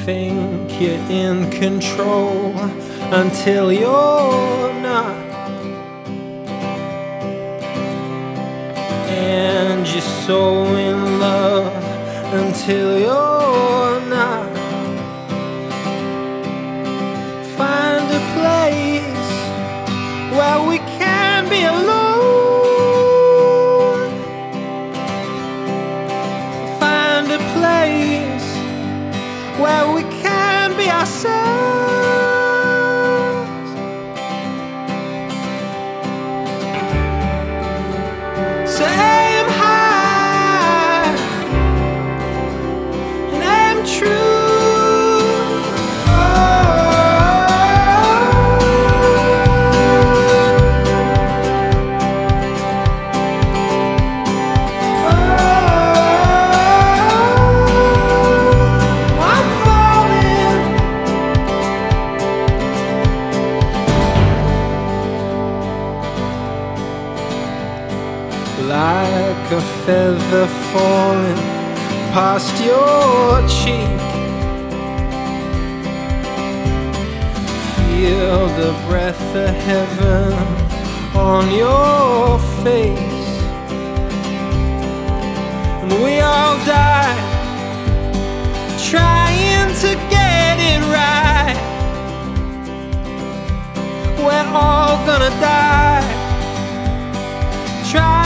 think you're in control until you're not, and you're so in love until you're not. Find a place where we can be alone. Find a place where we can be ourselves. So aim high and aim true. Like a feather falling past your cheek, feel the breath of heaven on your face. And we all die trying to get it right. We're all gonna die trying